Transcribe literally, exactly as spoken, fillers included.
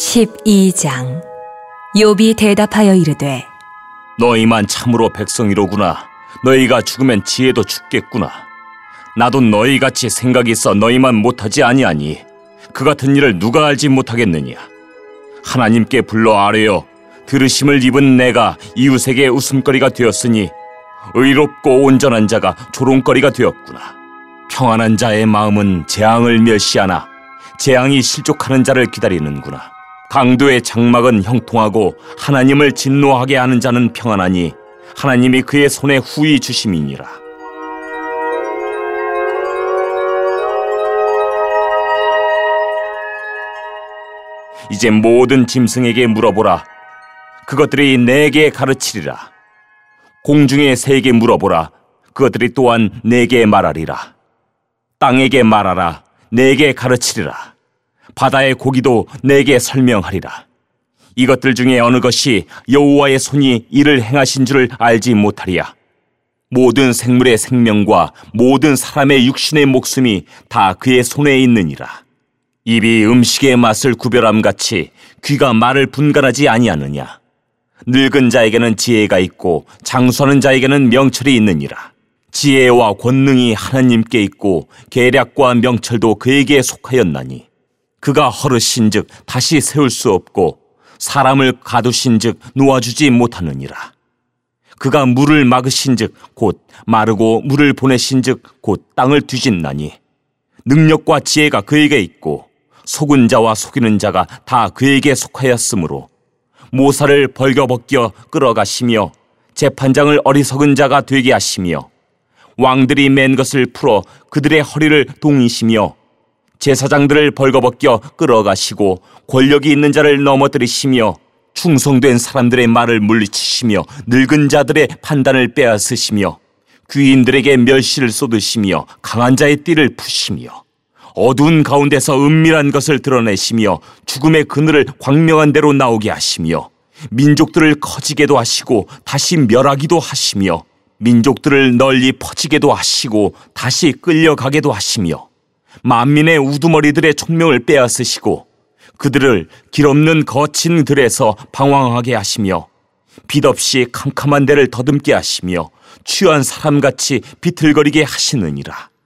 십이 장. 욥이 대답하여 이르되 너희만 참으로 백성이로구나. 너희가 죽으면 지혜도 죽겠구나. 나도 너희같이 생각이 있어 너희만 못하지 아니하니 그 같은 일을 누가 알지 못하겠느냐. 하나님께 불러 아뢰어 들으심을 입은 내가 이웃에게 웃음거리가 되었으니 의롭고 온전한 자가 조롱거리가 되었구나. 평안한 자의 마음은 재앙을 멸시하나 재앙이 실족하는 자를 기다리는구나. 강도의 장막은 형통하고 하나님을 진노하게 하는 자는 평안하니 하나님이 그의 손에 후히 주심이니라. 이제 모든 짐승에게 물어보라. 그것들이 내게 가르치리라. 공중의 새에게 물어보라. 그것들이 또한 내게 말하리라. 땅에게 말하라. 내게 가르치리라. 바다의 고기도 내게 설명하리라. 이것들 중에 어느 것이 여호와의 손이 이를 행하신 줄을 알지 못하리야. 모든 생물의 생명과 모든 사람의 육신의 목숨이 다 그의 손에 있느니라. 입이 음식의 맛을 구별함같이 귀가 말을 분간하지 아니하느냐. 늙은 자에게는 지혜가 있고 장수하는 자에게는 명철이 있느니라. 지혜와 권능이 하나님께 있고 계략과 명철도 그에게 속하였나니 그가 헐으신즉 다시 세울 수 없고 사람을 가두신즉 놓아주지 못하느니라. 그가 물을 막으신즉 곧 마르고 물을 보내신즉 곧 땅을 뒤집나니 능력과 지혜가 그에게 있고 속은 자와 속이는 자가 다 그에게 속하였으므로 모사를 벌거벗겨 끌어가시며 재판장을 어리석은 자가 되게 하시며 왕들이 맨 것을 풀어 그들의 허리를 동이시며 제사장들을 벌거벗겨 끌어가시고 권력이 있는 자를 넘어뜨리시며 충성된 사람들의 말을 물리치시며 늙은 자들의 판단을 빼앗으시며 귀인들에게 멸시를 쏟으시며 강한 자의 띠를 푸시며 어두운 가운데서 은밀한 것을 드러내시며 죽음의 그늘을 광명한 대로 나오게 하시며 민족들을 커지게도 하시고 다시 멸하기도 하시며 민족들을 널리 퍼지게도 하시고 다시 끌려가게도 하시며 만민의 우두머리들의 총명을 빼앗으시고 그들을 길없는 거친 들에서 방황하게 하시며 빛 없이 캄캄한 데를 더듬게 하시며 취한 사람같이 비틀거리게 하시느니라.